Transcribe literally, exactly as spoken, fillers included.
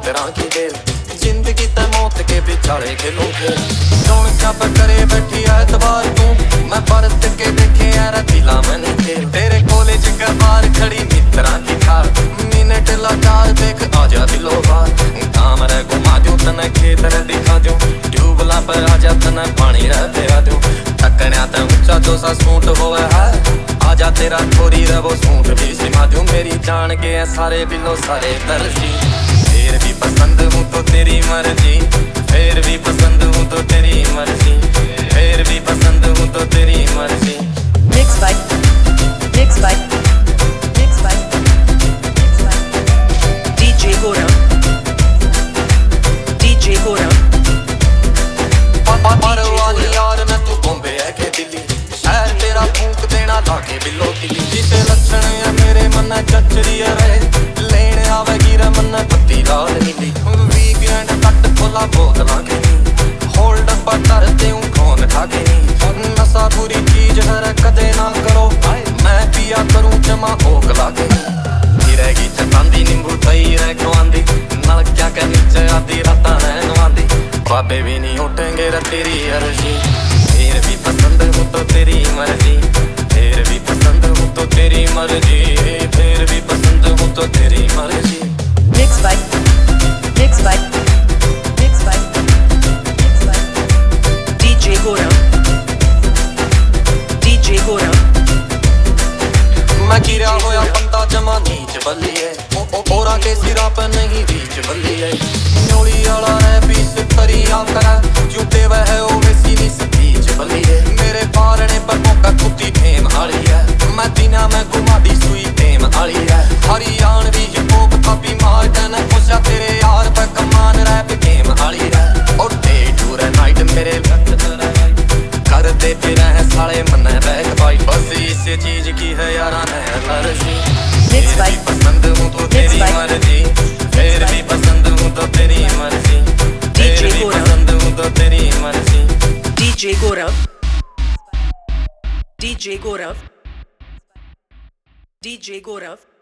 मित्रा की खेल, जिंदगी ते मौत के बिचारे खेलोगे। कौन छाप करे बैठी एतबार तू, मैं परत के देखे यार दिला मैंने खेल। तेरे कॉलेज के बाहर खड़ी मित्रा की कार, मिनट लाचार देख आजा दिलो बार। काम रे घुमा दूं तने खेत रे दिखा दूं, ट्यूबला पर आजा तने पानी रे पिया दूं। टकन्या ते ऊंचा जो सा सूट होवे है, आजा तेरा थोड़ी रे वो सूट भी सिमा दूं। मेरी जान के है सारे बिलो सारे दर्जी, फिर भी पसंद हूँ तो तेरी मर्जी, फिर भी पसंद हूँ तो तेरी मर्जी, फिर भी पसंद हूँ तो तेरी मर्जी। Mixed by, mixed by, mixed by, mixed by D J Gaurav, D J Gaurav। Parwani यार मैं तू बॉम्बे है के दिल्ली, शहर तेरा फूंक देना लाके बिलो किली। जिसे लक्षण है मेरे मन चचरी रहे, लेने आवेगी रे मन पत्ती लाल नीली। वीकेंड कट खोला बोतला के नी, होल्ड पर करते हूँ कौन ठाके नी। नशा बुरी चीज है कदे ना करो, मैं पिया करूँ जमा ओकला के नी। गिरेगी चटांदी नींबू दही रे खवांदी, नलकिया के नीचे आधी राता है नवांदी। बाबे भी नहीं उठेंगे रे तेरी अर्जी, फिर भी पसंद हूँ तो तेरी मर्जी, फिर भी पसंद हूँ तो तेरी मर्जी, फिर भी पसंद हूँ तो तेरी मर्जी। Mixed by, mixed by, mixed by, mixed by D J Gaurav, D J Gaurav। मैं गिरा होया बंदा जमा नीच बल्लिए, ओरा के सिरा पे नहीं रीच बल्लिए। न्योली आला है पीस करी आकरा, जूते वह है ओ वैसी नी सतीच बल्लिए। मेरे पारने पर मौका कुत्ती फेम आली है, मैं दिना में घुमा दी सुई फेम आली है। हरियाणवी हिप हॉप का बीमार जन खुशा तेरे यार पे कमान रैप गेम आली है। और डे टू रे नाइट मेरे कर दे फिर है साले मन बैक बाइट, बस इस चीज की है यारा ने लर्जी। फिर भी पसंद हूँ तो तेरी मर्जी, फिर भी पसंद हूँ तो तेरी मर्जी, फिर भी पसंद हूँ तो तेरी मर्जी। D J Gaurav, D J Gaurav, D J Gaurav।